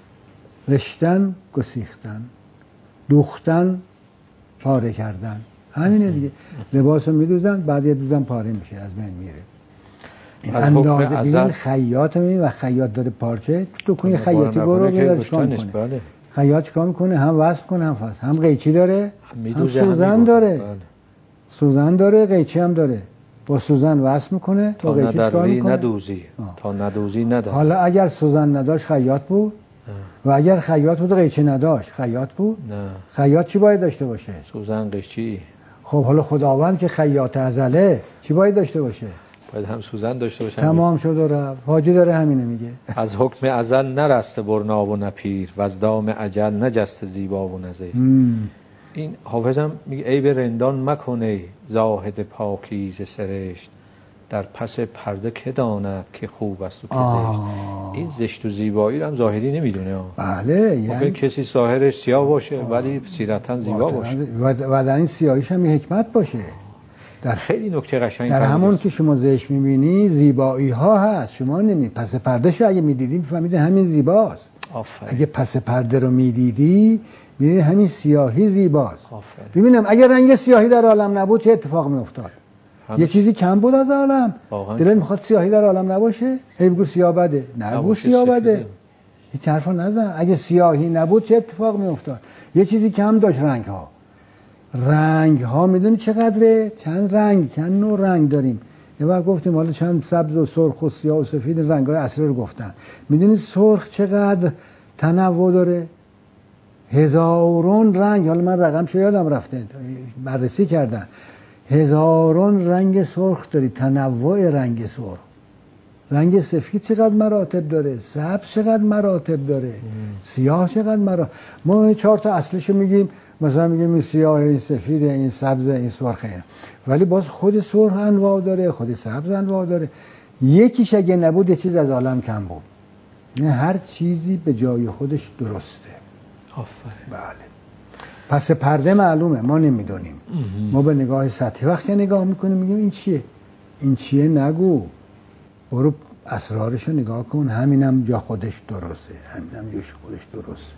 رشتن، گسیختن، دوختن، پاره کردن، همینه دیگه. لباس رو میدوزن، بعد یه دوزن پاره میشه، از بین میره. این اندازه ببین خیاط میبین و خیاط داره پارچه تو کنی خیاطی برو بذار چکار کنه. خیاط چکار میکنه؟ هم وصل کنه هم فصل، هم قیچی داره هم سوزن داره. سوزن داره، قیچی هم داره. با سوزن وصل میکنه تا قیچی چکار میکنه؟ ندوزی. تا ندوزی نداره. حالا اگر سوزن نداشت خیاط بود و اگر خیاط بود قیچی نداشت خیاط بود؟ نه. خیاط چی باید داشته باشه؟ سوزن، قیچی. خب حالا خداوند که خیاط ازله چی باید داشته باشه؟ باید هم سوزن داشته باشه. تمام شد و رفت. حاجی داره همینه میگه. از حکم ازل نرسته برنا و نپیر، و از دام اجل نجست زیبا و نظیر. این حافظم میگه ای به رندان مکنه زاهد پاکیزه سرشت، در پس پرده که داند که خوب است و که زشت. این زشت و زیبایی رو هم ظاهری نمیدونه. بله، یعنی کسی ظاهرش سیاه باشه ولی سیرتاً زیبا باشه و در این سیاهیش هم یه حکمت باشه. در خیلی نکته قشنگ در همون که شما زشت میبینی زیبایی ها هست، شما پس پرده شو اگه میدیدی میفهمیدی همین زیباست. آفرین. اگه پس پرده رو میدیدی میدیدی همین سیاهی زیباست. آفرین. ببینم اگه رنگ سیاهی در عالم نبود چه اتفاق میافتاد؟ یه چیزی کم بود از عالم. دلت میخواد سیاهی در عالم نباشه؟ هی بگو سیاه بده. نگو سیاه بده. هیچ حرفا نزن. اگه سیاهی نبود چه اتفاق میافتاد؟ یه چیزی کم داشت رنگ ها میدونی چقدره؟ چند رنگ، چند نوع رنگ داریم. یه وقت گفتیم حالا چند سبز و سرخ و سیاه و سفید رنگ‌های اصلی رو گفتن. میدونی سرخ چقدر تنوع داره؟ هزاران رنگ. حالا من رقمش یادم رفته، بررسی کردن. هزاران رنگ سرخ داری، تنوع رنگ سرخ. رنگ سفید چقدر مراتب داره، سبز چقدر مراتب داره، سیاه چقدر مراتب. ما 4 تا اصلشو میگیم، مثلا میگیم این سیاه، این سفید، این سبز، این سرخه. ولی باز خود سرخ انواع داره، خود سبز انواع داره. یکیش اگه نبود یه چیز از عالم کم بود. نه، هر چیزی به جای خودش درسته. آفرین. بله. پس پرده معلومه، ما نمیدونیم. ما به نگاه سطحی وقتی نگاه میکنیم میگیم این چیه؟ این چیه نگو. برو اسرارش رو نگاه کن، همینم جا خودش درسته، همینم جاش خودش درسته.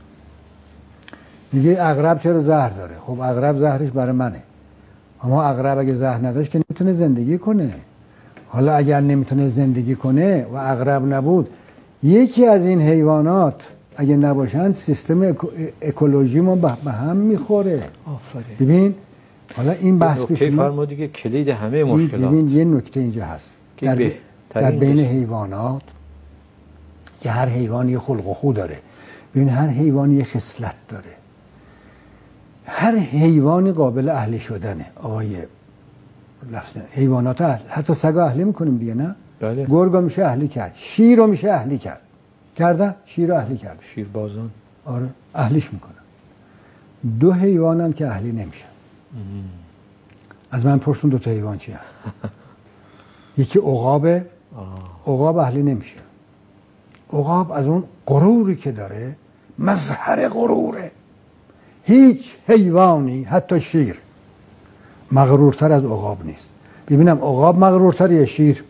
میگه عقرب چرا زهر داره؟ خب عقرب زهرش برای منه. اما عقرب اگه زهر نداشت که نمیتونه زندگی کنه. حالا اگر نمیتونه زندگی کنه و عقرب نبود، یکی از این حیوانات اگه نباشن سیستم اکولوژی ما به هم میخوره. آفرین. ببین حالا این بحث پیش ما فرمودی که کلید همه مشکلات. ببین یه نکته اینجا هست در بین حیوانات که هر حیوان یه خلق و خو داره. ببین هر حیوان یه خصلت داره. هر حیوانی قابل اهلی شدنه. آقای لفظ حیوانات حتی سگا اهلی میکنیم دیگه، نه؟ بله. گرگا میشه اهلی کرد، شیر رو میشه اهلی کرد. کردن؟ شیر رو اهلی کرد. شیر بازان. آره اهلیش میکنن. 2 حیوانن که اهلی نمیشن. از من پرسون 2 تا حیوان چیه؟ یکی عقابه. عقاب اهلی نمیشه. عقاب از اون غروری که داره مظهر غروره. هیچ حیوانی حتی شیر مغرورتر از عقاب نیست. ببینم عقاب مغرورتر یا شیر؟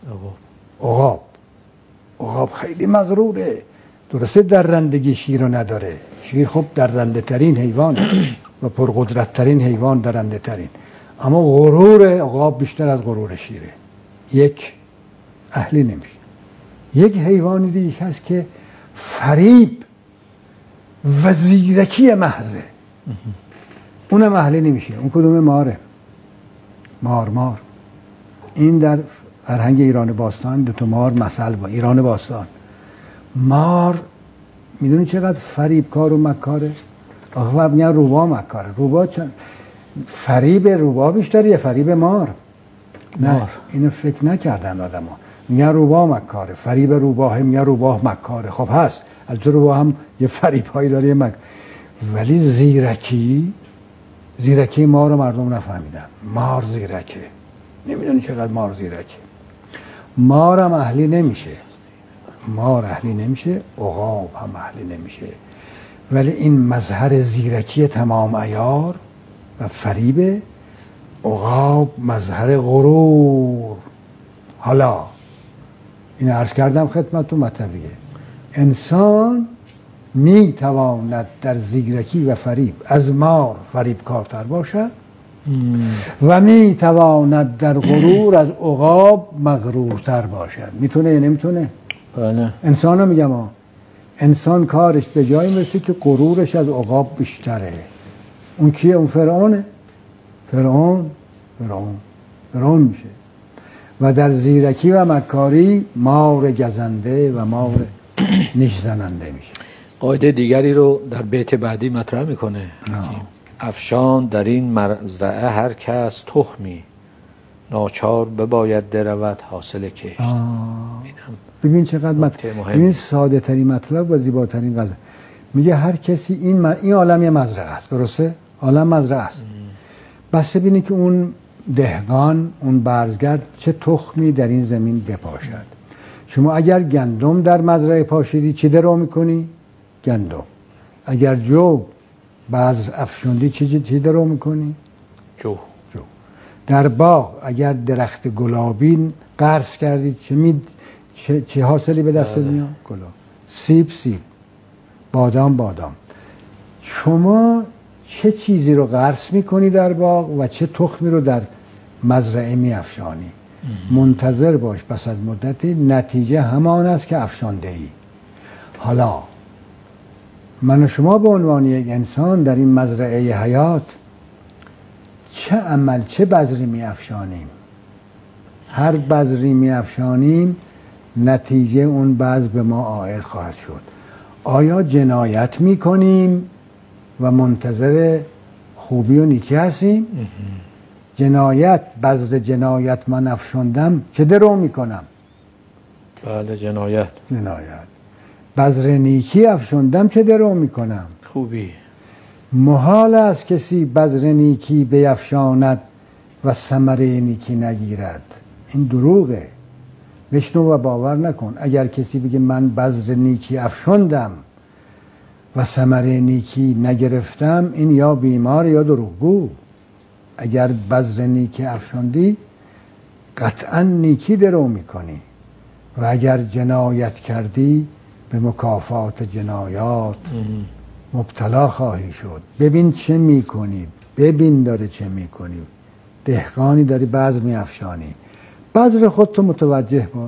عقاب خیلی مغروره. درسته درندگی شیر رو نداره. شیر خب درنده ترین حیوان و پرقدرت ترین حیوان، درنده ترین. اما غرور عقاب بیشتر از غرور شیره. یک اهلی نمیشه. یک حیوانی دیگه هست که فریب و زیرکی محضه، اونم اهلی نمیشه. اون کدومه؟ ماره. مار. این در فرهنگ ایران باستان 2 تا مار مثل با ایران باستان. مار میدونی چقدر فریب کار و مکاره؟ آخه میگن روبا مکاره. روبا چند فریب روبا بیشتر یا فریب مار؟ نه، اینو فکر نکردن آدما. میگن روبا مکاره، فریب روباه، میگن روباه مکاره. خب هست، البته روبا هم یه فریب هایی داره ولی زیرکی مار رو مردم نفهمیدن. مار زیرکه. نمیدونی چقدر مار زیرکه. مارم اهلی نمیشه. عقاب هم اهلی نمیشه. ولی این مظهر زیرکی تمام عیار و فریب. عقاب مظهر غرور. حالا این عرض کردم خدمتتون مطلب دیگه. انسان می تواند در زیرکی و فریب از مار فریب کارتر باشد و می تواند در غرور از عقاب مغرورتر باشد. میتونه یا نمیتونه؟ بله. انسان رو میگم انسان کارش به جایی میرسه که غرورش از عقاب بیشتره. اون کیه؟ اون فرعونه. فرعون میشه و در زیرکی و مکاری مار گزنده و مار نیش زننده میشه. قاعده دیگری رو در بیت بعدی مطرح میکنه. افشان در این مزرعه هر کس تخمی، ناچار بباید درود حاصل کشت. ببین چقدر مطلب، ببین ساده ترین مطلب و زیباترین غزل. میگه هر کسی این عالم یه مزرعه است. درسته؟ عالم مزرعه است. بس ببینی که اون دهقان، اون برزگرد چه تخمی در این زمین بپاشد. شما اگر گندم در مزرعه پاشیدی چی درو میکنی؟ گندم. اگر جو بذر افشوندی چی درو میکنی؟ جو. در باغ اگر درخت گلابی قرض کردی چه حاصلی به دست میاد؟ گلاب. سیب، بادام. شما چه چیزی رو قرض میکنی در باغ و چه تخمی رو در مزرعه میافشانی؟ منتظر باش پس از مدتی نتیجه همان است که افشانده ای. حالا من و شما به عنوان یک انسان در این مزرعه حیات چه عمل، چه بذری میافشانیم؟ هر بذری میافشانیم نتیجه اون بذر به ما عائد خواهد شد. آیا جنایت میکنیم و منتظر خوبی و نیکی هستیم؟ بذر جنایت من افشاندم چه درو میکنم؟ بله، جنایت. بذر نیکی افشاندم چه درو میکنم؟ خوبی. محال است کسی بذر نیکی بیفشاند و ثمره نیکی نگیرد. این دروغه. بشنو و باور نکن. اگر کسی بگه من بذر نیکی افشاندم و ثمره نیکی نگرفتم، این یا بیمار یا دروغگو. اگر بذر نیکی افشاندی قطعا نیکی درو میکنی و اگر جنایت کردی به مکافات جنایات مبتلا خواهی شد. ببین چه میکنی، ببین داره چه میکنی. دهقانی داری بذر میافشانی، بذر خودتو متوجه باش.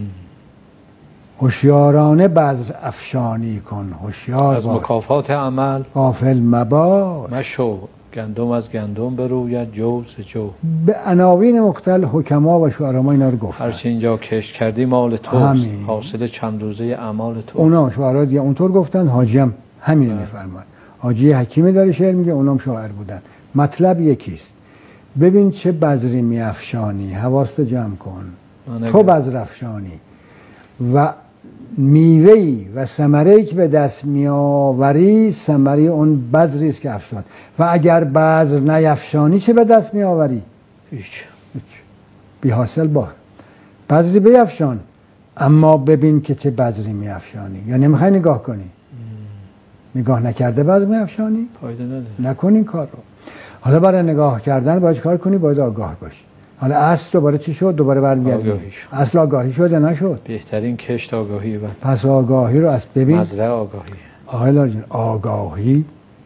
هوشیارانه بذر افشانی کن، هوشیار از باش. مکافات عمل غافل مباش. مشو. گندم از گندم بروید، جو ز جو. به عناوین مختلف حکما و شعرا اینا رو گفتن. هرچی اینجا کشت کردی مال توست، حاصل چند روزه اعمال تو. اونا شعرا دیگه اونطور گفتن، حاجی هم همین میفرماد. حاجی حکیمی داره شعر میگه، اونام شاعر بودن. مطلب یکیست. ببین چه بذری میافشانی، حواستو جمع کن. تو بذر افشانی و میوه‌ای و ثمره‌ای که به دست میآوری ثمره اون بذری است که افشان. و اگر بذر نیفشانی چه به دست میآوری؟ هیچ. بی حاصل باش. بذری بیفشان، اما ببین که چه بذری میافشانی. یا نمیخوای نگاه کنی؟ نگاه نکرده بذر میافشانی؟ فایده نداره. نکن این کار رو. حالا برای نگاه کردن باید کار کنی، باید آگاه باشی. حالا اصل دوباره چی شد؟ دوباره برمیگردیم. اصل آگاهی شد یا نشد؟ بهترین کشت آگاهی. پس آگاهی رو از ببین. مزرعه آگاهی. آقای لاجین، آگاهی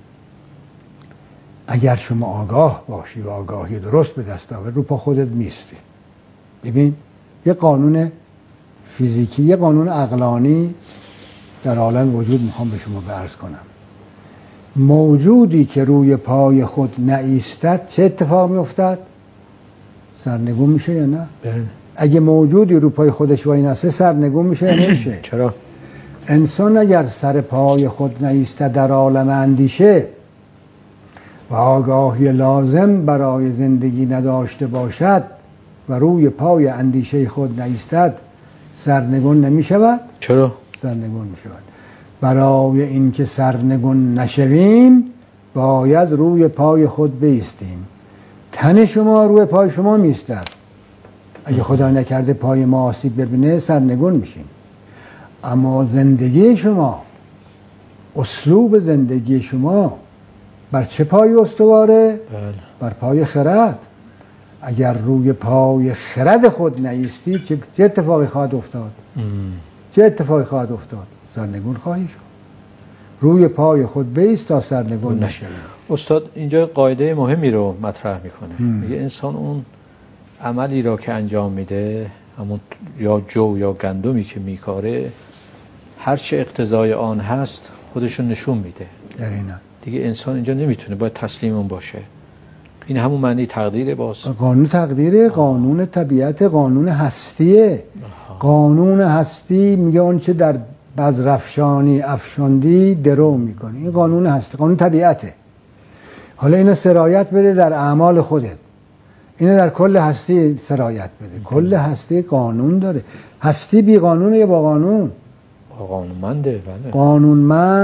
اگر شما آگاه باشی و آگاهی درست به دست آوری، رو پا خودت میستی. ببین یه قانون فیزیکی، یه قانون عقلانی در عالم وجود میخوام به شما عرض کنم. موجودی که روی پای خود نایستد چه اتفاق میافتد؟ سرنگون میشه یا نه؟ اگه موجودی روی پای خودش وای نسته سرنگون میشه یا نمیشه؟ چرا؟ انسان اگر سر پای خود نایستد در عالم اندیشه و آگاهی لازم برای زندگی نداشته باشد و روی پای اندیشه خود نایستد سرنگون نمیشود؟ چرا؟ سرنگون میشود. برای اینکه سرنگون نشویم باید روی پای خود بایستیم. تن شما روی پای شما میستد. اگه خدا نکرده پای ما آسیب ببینه سرنگون میشیم. اما زندگی شما، اسلوب زندگی شما بر چه پای استواره؟ بر پای خرد. اگر روی پای خرد خود نایستی چه اتفاقی خواهد افتاد؟ چه اتفاقی خواهد افتاد؟ سرنگون خواهی شد. روی پای خود بایست تا سرنگون نشوی. استاد اینجا قاعده مهمی رو مطرح میکنه. میگه انسان اون عملی را که انجام میده، همون یا جو یا گندمی که میکاره، هر چه اقتضای آن هست خودشون نشون میده. دیگه انسان اینجا نمیتونه، باید تسلیم اون باشه. این همون معنی تقدیره. باز قانون تقدیره، قانون طبیعت، قانون هستیه. قانون هستی میگه اون چه در بذر افشاندی درو میکنی. این قانون هستی، قانون طبیعته. حالا اینو سرایت بده در اعمال خودت، اینو در کل هستی سرایت بده. کل هستی قانون داره. هستی بی قانونه یا با قانون؟ با قانونمنده. بله. قانونمند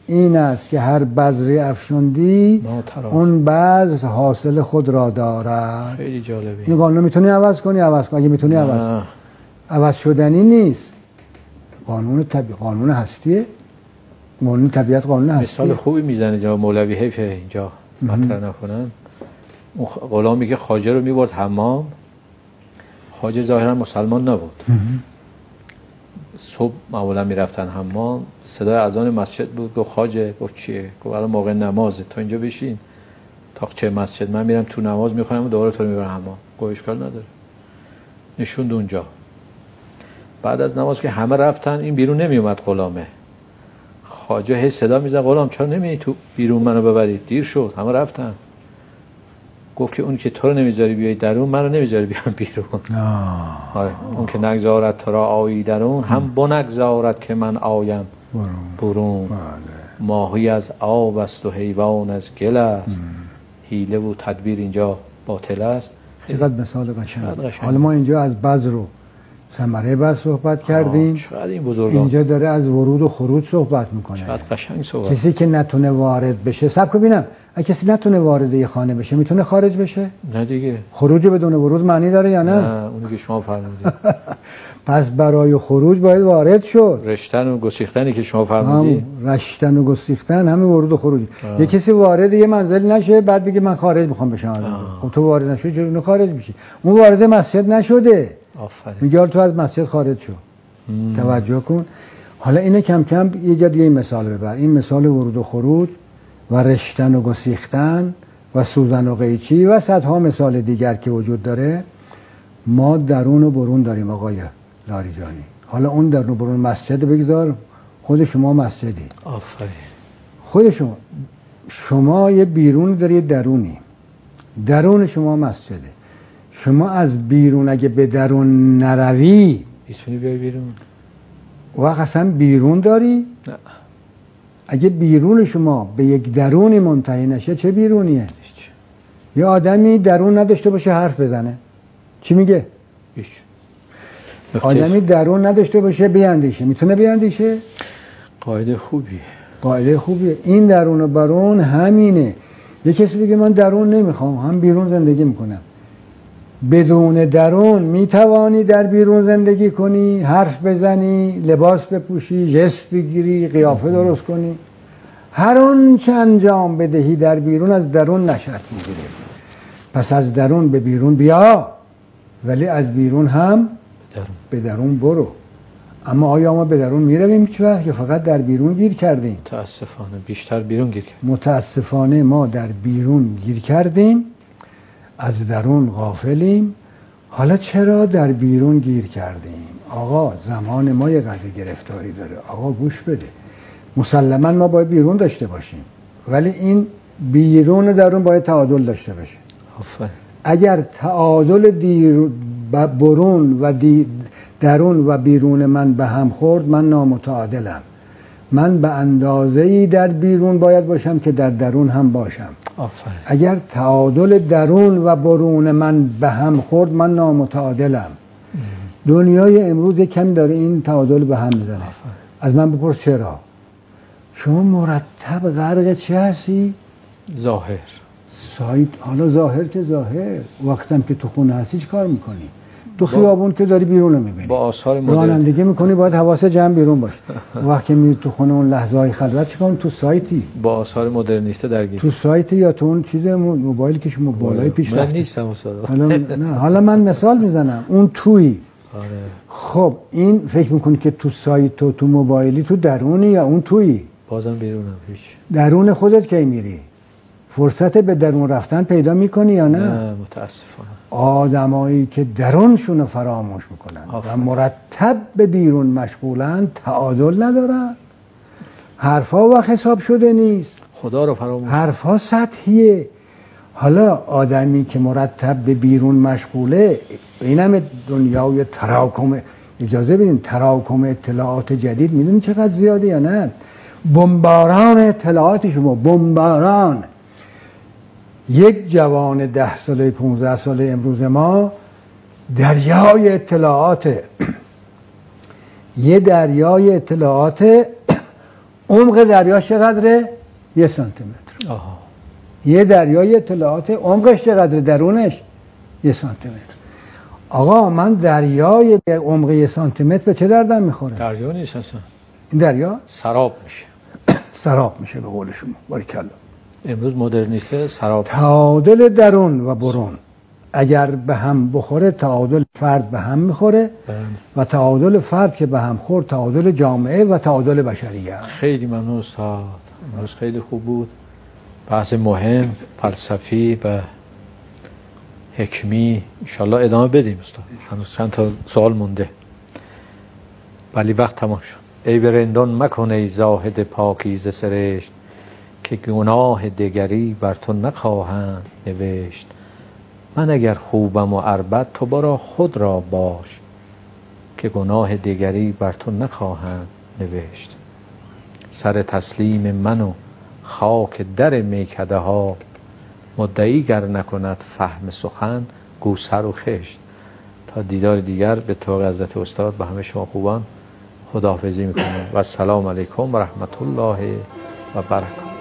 این است که هر بذری افشاندی اون بذر حاصل خود را دارد. خیلی جالبه. این قانون میتونی عوض کنی، عوض کن. اگه میتونی عوض کن. عوض شدنی نیست. قانون هستیه. قانون طبیعت قانون هستیه. مثال خوبی میزنه جناب مولوی، حیف اینجا مطرح نکنن. اون غلامی که خواجه رو میبرد حمام، خواجه ظاهرا مسلمان نبود. صبح معمولا میرفتن حمام، صدای اذان مسجد بود. گفت خواجه، گفت چیه؟ گفت الان موقع نمازه، تا اینجا بشین تاقچه مسجد، من میرم تو نماز میخونم و دوباره تو رو میبرم حمام. گفت اشکال نداره. نشوند اونجا. بعد از نماز که همه رفتن، این بیرون نمیومد غلامه. خواجه هی صدا میزد غلام چرا نمیای تو بیرون منو ببرید؟ دیر شد، همه رفتن. گفت که اون که تو رو نمیذاری بیای درون، منو نمیذاری بیام بیرون. آره. اون که نگذارد تو را آیی درون، هم بنگذارد که من آیم برون. ماهی از آب است و حیوان از گل است. حیله و تدبیر اینجا باطل است. چقدر مثال قشنگ. حالا ما اینجا از بذر و ثمره بذر صحبت کردیم. چقدر این بزرگان اینجا داره از ورود و خروج صحبت میکنه. چقدر قشنگ صحبت. کسی که نتونه وارد بشه، صبر کن ببینم، اگه کسی نتونه وارد یه خانه بشه میتونه خارج بشه؟ نه دیگه. خروج بدون ورود معنی داره یا نه؟ نه، اونی که شما فرمودید. پس برای خروج باید وارد شد. رشتن و گسیختنی که شما فرمودید. رشتن و گسیختن همین ورود و خروج. یه کسی وارد یه منزل نشه بعد بگه من خارج میخوام بشم. خب تو وارد نشدی چرا خارج میشی؟ اون وارد مسجد نشده. آفرین. میگه تو از مسجد خارج شو. توجه کن. حالا اینو کم کم یه جا دیگه این مثال ببر. این مثال ورود و خروج و رشتن و گسیختن و سوزن و قیچی و صدها مثال دیگر که وجود داره. ما درون و برون داریم آقای لاریجانی. حالا اون درون و برون مسجد بگذار، خود شما مسجدی. آفرین. خود شما یه بیرون داری، درونی. درون شما مسجده. شما از بیرون اگه به درون نروی میتونی بیای بیرون. وقت اصلا بیرون داری؟ نه. اگه بیرون شما به یک درونی منتهی نشه چه بیرونیه؟ یه آدمی درون نداشته باشه حرف بزنه چی میگه؟ هیچ. آدمی درون نداشته باشه بیاندیشه میتونه بیاندیشه؟ قاعده خوبیه. قاعده خوبیه. این درون و برون همینه. یه کسی بگه من درون نمیخوام، هم بیرون زندگی میکنم. بدون درون میتوانی در بیرون زندگی کنی، حرف بزنی، لباس بپوشی، جست بگیری، قیافه درست کنی. هر آن چه انجام بدهی در بیرون از درون نشأت میگیره. پس از درون به بیرون بیا، ولی از بیرون هم به درون برو. اما آیا ما به درون میرویم هیچ وقت یا فقط در بیرون گیر کردیم؟ متاسفانه بیشتر بیرون گیر کردیم. متاسفانه ما در بیرون گیر کردیم، از درون غافلیم. حالا چرا در بیرون گیر کردیم؟ آقا زمان ما یه قدر گرفتاری داره. آقا گوش بده. مسلما ما باید بیرون داشته باشیم، ولی این بیرون و درون باید تعادل داشته باشه. آفرین. اگر تعادل برون و درون و بیرون من به هم خورد، من نامتعادلم. من به اندازه‌ای در بیرون باید باشم که در درون هم باشم. آفرین. اگر تعادل درون و برون من به هم خورد، من نامتعادلم. دنیای امروز کم داره این تعادل به هم میزنه. از من بپرس چرا؟ شما مرتب غرق چه هستی؟ ظاهر. حالا ظاهر که ظاهر، وقتم که تو خونه هستی چی کار میکنی؟ تو خیابون که داری بیرون رو میبینی، با آثار مدرن رانندگی میکنی، باید حواست جمع بیرون باشه. وقتی میری تو خونه اون لحظه های خلوت چی کنی؟ تو سایتی با آثار مدرنیسته درگیر، تو سایتی یا تو اون چیز موبایلی که شما بالای پیش من نیستم استاد. حالا من مثال میزنم، اون تویی. آره. خب این فکر میکنی که تو سایت تو موبایلی تو درونی یا اون تویی؟ بازم بیرونم. هیچ. درون خودت کی میری؟ فرصت به درون رفتن پیدا میکنی یا نه؟ نه متاسفانه. آدمایی که درونشون رو فراموش میکنن و مرتب به بیرون مشغولن، تعادل ندارن. حرفا و حساب شده نیست، خدا رو فراموش، حرفا سطحیه. حالا آدمی که مرتب به بیرون مشغوله، اینم دنیای تراکم، اجازه بدین تراکم اطلاعات جدید میدونی چقدر زیاده یا نه؟ بمباران اطلاعات شما، بمباران. یک جوان 10 ساله 15 ساله امروز ما دریای اطلاعات، یه دریای اطلاعات عمق دریا چقدره؟ 1 سانتیمتر. آها. یه دریای اطلاعات عمقش چقدره؟ درونش 1 سانتیمتر. آقا من دریای به عمق 1 سانتیمتر به چه دردم میخوره؟ دریا نیست اصلا. این دریا سراب میشه. سراب میشه به قول شما. باریکلا. امروز مدرنیته سراب. تعادل درون و برون اگر به هم بخوره تعادل فرد به هم میخوره و تعادل فرد که به هم خورد تعادل جامعه و تعادل بشریه. خیلی ممنون استاد. امروز خیلی خوب بود. بحث مهم، فلسفی و حکمی. انشالله ادامه بدیم استاد. هنوز چند تا سوال مونده ولی وقت تمام شد. ای برندان مکن ای زاهد پاکیزه سرشت، که گناه دگری بر تو نخواهند نوشت. من اگر خوبم و عربد تو برا خود را باش، که گناه دگری بر تو نخواهند نوشت. سر تسلیم من و خاک در میکده ها، مدعی گر نکند فهم سخن گو سر و خشت. تا دیدار دیگر به توقع حضرت استاد به همه شما خوبان خداحافظی میکنم و السلام علیکم و رحمت الله و برکاته.